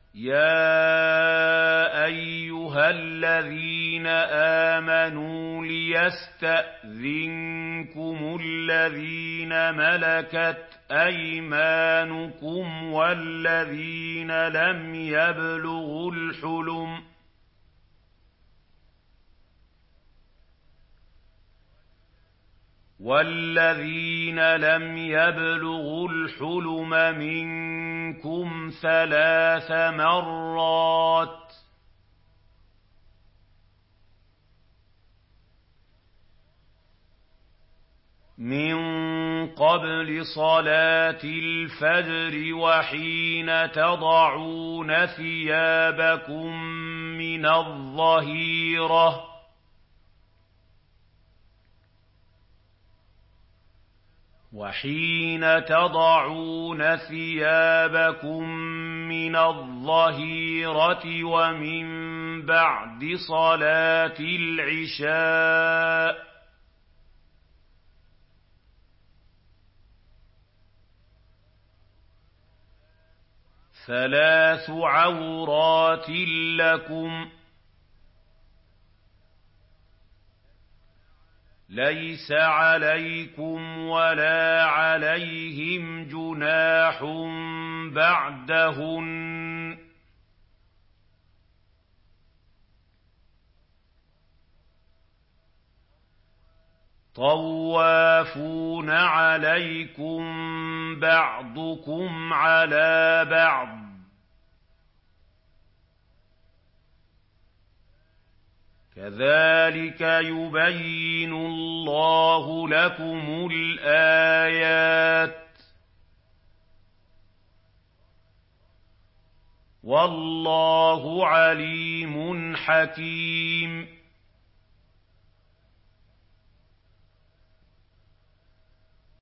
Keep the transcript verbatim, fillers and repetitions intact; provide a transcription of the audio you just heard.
يَا أَيُّهَا الَّذِينَ آمَنُوا لِيَسْتَأْذِنكُمُ الَّذِينَ مَلَكَتْ أَيْمَانُكُمْ وَالَّذِينَ لَمْ يَبْلُغُوا الْحُلُمَ وَالَّذِينَ لَمْ يَبْلُغُوا الْحُلُمَ مِنكُمْ ثَلَاثَ مَرَّاتٍ ۚ مِّن قَبْلِ صَلَاةِ الْفَجْرِ وَحِينَ تَضَعُونَ ثِيَابَكُم مِّنَ الظَّهِيرَةِ وَحِينَ تَضَعُونَ ثِيَابَكُم مِّنَ الظَّهِيرَةِ وَمِن بَعْدِ صَلَاةِ الْعِشَاءِ ۚ ثَلَاثُ عَوْرَاتٍ لَّكُمْ ۚ لَيْسَ عَلَيْكُمْ وَلَا عَلَيْهِمْ جُنَاحٌ بَعْدَهُنَّ ۚ طَوَّافُونَ عَلَيْكُم بَعْضُكُمْ عَلَىٰ بَعْضٍ ۚ كَذَٰلِكَ يُبَيِّنُ اللَّهُ لَكُمُ الْآيَاتِ ۗ وَاللَّهُ عَلِيمٌ حَكِيمٌ